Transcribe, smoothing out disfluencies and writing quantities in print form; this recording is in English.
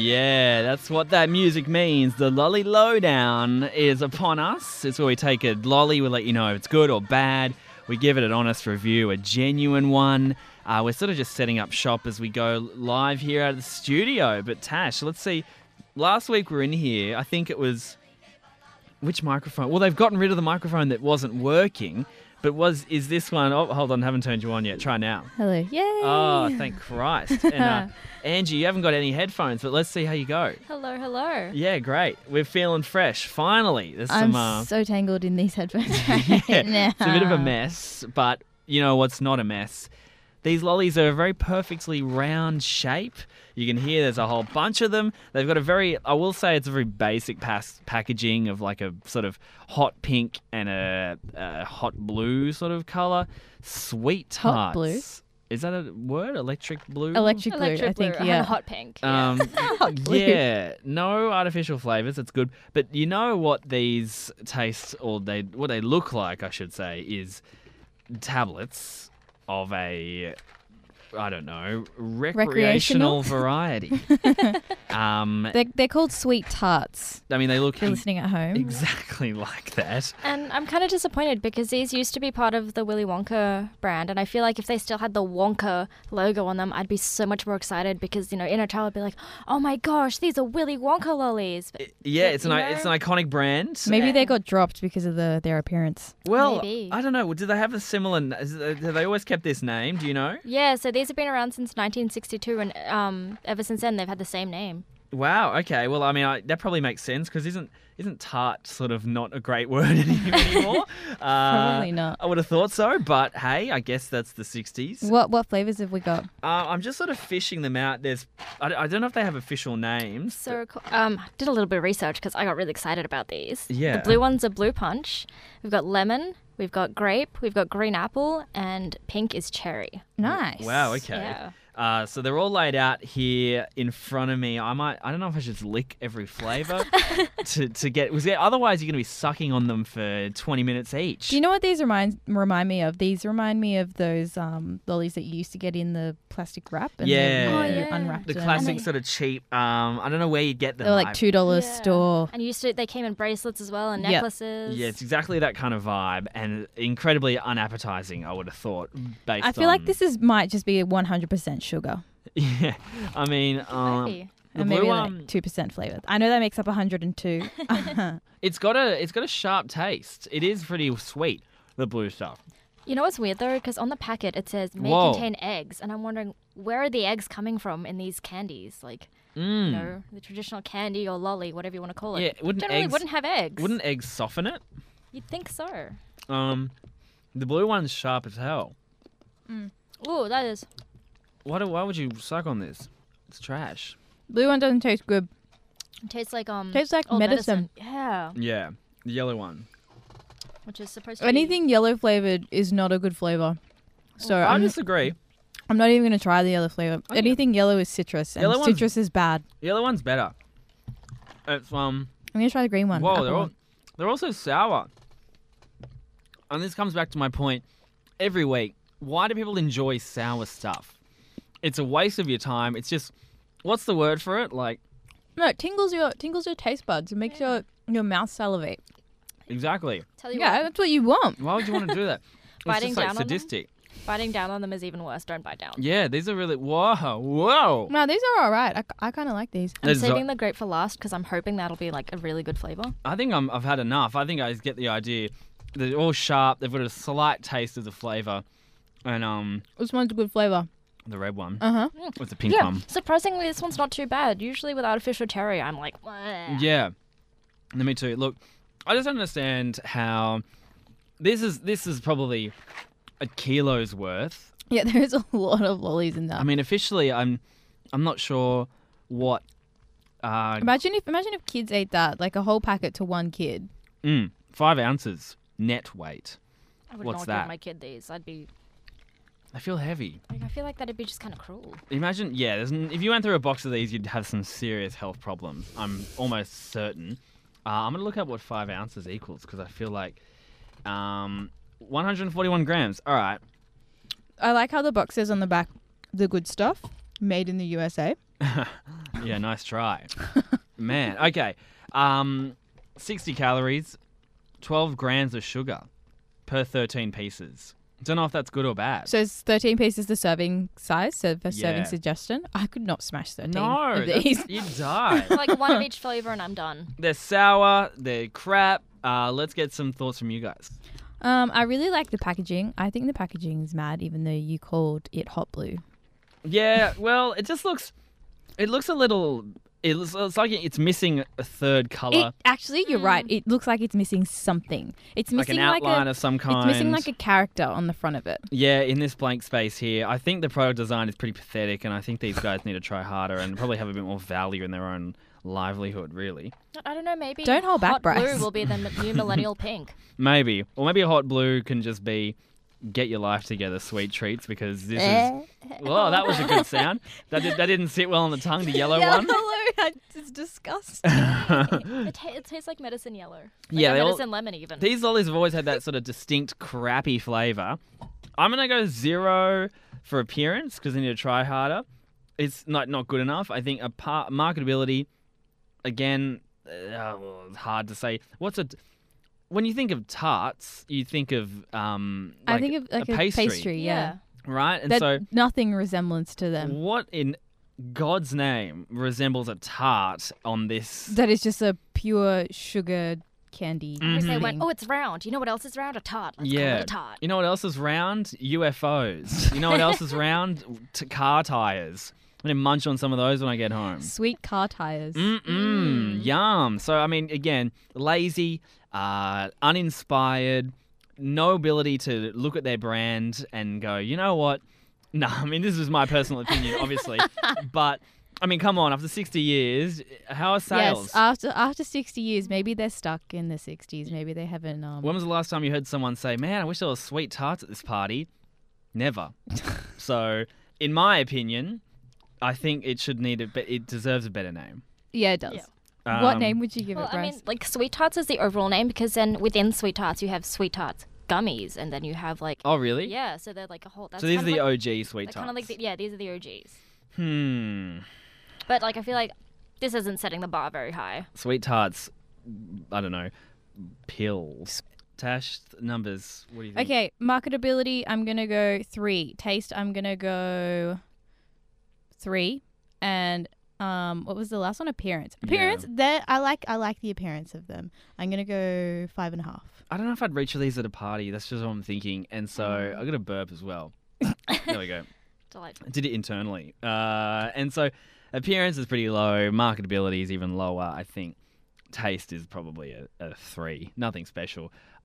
Yeah, that's what that music means. The Lolly Lowdown is upon us. It's where we take a lolly, we let you know if it's good or bad. We give it an honest review, a genuine one. We're sort of just setting up shop as we go live here out of the studio. But Tash, let's see. Last week we were in here. I think it was... Which microphone? Well, they've gotten rid of the microphone that wasn't working. But is this one... Oh, hold on, I haven't turned you on yet. Try now. Hello. Yay! Oh, thank Christ. And Angie, you haven't got any headphones, but let's see how you go. Hello, hello. Yeah, great. We're feeling fresh. Finally. There's I'm some... so tangled in these headphones right now. It's a bit of a mess, but you know what's not a mess? These lollies are a very perfectly round shape. You can hear there's a whole bunch of them. They've got I will say it's a very basic packaging of like a sort of hot pink and a hot blue sort of colour. Sweet tarts. Hot blue? Is that a word? Electric blue? Electric blue, I think, and yeah. hot pink. Yeah, no artificial flavours. It's good. But you know what these taste, or what they look like, I should say, is tablets of a, I don't know, recreational variety. They're called sweet tarts. I mean, they look If you're listening at home. exactly like that. And I'm kind of disappointed because these used to be part of the Willy Wonka brand, and I feel like if they still had the Wonka logo on them, I'd be so much more excited because, you know, inner child would be like, oh my gosh, these are Willy Wonka lollies. But, Yeah, it's an you know? iconic brand. Maybe they got dropped because of their appearance. Well, Maybe. I don't know. Did they have a similar... Have they always kept this name? Do you know? Yeah, so these have been around since 1962, and ever since then they've had the same name. Wow. Okay. Well, I mean, that probably makes sense because isn't tart sort of not a great word anymore? Probably not. I would have thought so, but hey, I guess that's the 60s. What flavours have we got? I'm just sort of fishing them out. I don't know if they have official names. So did a little bit of research because I got really excited about these. Yeah. The blue ones are Blue Punch. We've got lemon. We've got grape. We've got green apple, and pink is cherry. Nice. Wow. Okay. Yeah. So they're all laid out here in front of me. I don't know if I should just lick every flavour to get... Otherwise, you're going to be sucking on them for 20 minutes each. Do you know what these remind me of? These remind me of those lollies that you used to get in the plastic wrap. And Yeah. then Oh, you yeah. unwrapped The them. classic sort of cheap... I don't know where you get them. They were like $2 store. And they came in bracelets as well and Yep. necklaces. Yeah, it's exactly that kind of vibe and incredibly unappetizing, I would have thought, based I feel like on- this might just be 100% sugar. Yeah, I mean, Maybe. the And blue maybe one, like 2% flavour. I know that makes up 102. it's got a sharp taste. It is pretty sweet, the blue stuff. You know what's weird though? Because on the packet it says may Whoa. contain eggs, and I'm wondering where are the eggs coming from in these candies? Like, you know, the traditional candy or lolly, whatever you want to call it. Yeah, Generally wouldn't have eggs. Wouldn't eggs soften it? You'd think so. The blue one's sharp as hell. Ooh, that is. Why would you suck on this? It's trash. Blue one doesn't taste good. It tastes like Tastes like old medicine. Yeah, Yeah, the yellow one. which is supposed to Anything yellow flavored is not a good flavor. So I I'm disagree. not even going to try the yellow flavor. Okay. Anything yellow is citrus, and Yellow one's- citrus is bad. The yellow one's better. It's I'm going to try the green one. the Whoa, apple one. they're also sour. And this comes back to my point every week. Why do people enjoy sour stuff? It's a waste of your time. It's just, what's the word for it? Like, No, it tingles your taste buds. It makes your mouth salivate. exactly. Tell you Yeah, what, that's what you want. Why would you want to do that? It's Biting just like down on them? sadistic. biting down on them is even worse. Don't bite down. Yeah, these are really, whoa. No, these are all right. I kind of like these. I'm There's saving the grape for last because I'm hoping that'll be like a really good flavor. I think I've had enough. I think I get the idea. They're all sharp. They've got a slight taste of the flavour. And This one's a good flavor. the red one Uh-huh. with the pink Yeah, one. surprisingly, this one's not too bad. Usually with artificial cherry, I'm like, "Bleh." Yeah. And me too. Look, I just don't understand how this is probably a kilo's worth. Yeah, there's a lot of lollies in that. I mean, officially, I'm not sure what. Imagine if kids ate that, like a whole packet to one kid. 5 ounces net weight. I would What's not that? give my kid these. I feel heavy. feel like that'd be just kind of cruel. Imagine, yeah. If you went through a box of these, you'd have some serious health problems. I'm almost certain. I'm gonna look up what 5 ounces equals because I feel like 141 grams. All right. I like how the box says on the back, the good stuff, made in the USA. Yeah, nice try. Man, okay. 60 calories, 12 grams of sugar per 13 pieces. Don't know if that's good or bad. So it's 13 pieces the serving size, so for Yeah. serving suggestion. I could not smash 13 No, of these. you die. Like one of each flavor and I'm done. They're sour, they're crap. Let's get some thoughts from you guys. I really like the packaging. I think the packaging is mad, even though you called it hot blue. Yeah, well, it just looks... It looks a little... It's like it's missing a third colour. It, actually, you're right. It looks like it's missing something. It's Like missing an outline of some kind. It's missing like a character on the front of it. Yeah, in this blank space here, I think the product design is pretty pathetic, and I think these guys need to try harder and probably have a bit more value in their own livelihood, really. I don't know, maybe Don't hold back, hot Bryce. blue will be the new millennial pink. Maybe. Or maybe a hot blue can just be get your life together, sweet treats, because this is... Whoa, that was a good sound. That didn't sit well on the tongue, the yellow one. It's disgusting. It tastes like medicine yellow. Like Yeah, a they all- medicine lemon even. These lollies have always had that sort of distinct crappy flavour. I'm going to go 0 for appearance because they need to try harder. It's not good enough. I think marketability, again, it's hard to say. When you think of tarts, you think of I think of like a pastry, yeah. right? And That so nothing resemblance to them. what in God's name resembles a tart on this? That is just a pure sugar candy. Because they thing. went, oh, it's round. You know what else is round? A tart. Let's call Yeah. it a tart. You know what else is round? UFOs. You know what else is round? Car tires. I'm going to munch on some of those when I get home. Sweet car tires. Yum. So, I mean, again, lazy, uninspired, no ability to look at their brand and go, you know what? No, I mean, this is my personal opinion, obviously. But, I mean, come on, after 60 years, how are sales? Yes, after 60 years, maybe they're stuck in the 60s. Maybe they haven't. When was the last time you heard someone say, man, I wish there was sweet tarts at this party? Never. So, in my opinion, I think it deserves a better name. Yeah, it does. Yeah. What name would you give Well, it, I Bryce? mean, like Sweet Tarts is the overall name because then within Sweet Tarts you have Sweet Tarts gummies and then you have like Oh, really? yeah, so they're like a whole. That's So these are kind the of like, OG sweet tarts. kind of like these are the OGs. Hmm. But like I feel like this isn't setting the bar very high. Sweet tarts, I don't know, pills. Tash, numbers, what do you think? Okay, marketability, I'm going to go 3. Taste, I'm going to go 3. And what was the last one? Appearance. Appearance, I like the appearance of them. I'm going to go 5.5. I don't know if I'd reach for these at a party. That's just what I'm thinking. And so I got a burp as well. There we go. Delightful. I did it internally. And so appearance is pretty low. Marketability is even lower, I think. Taste is probably a 3. Nothing special.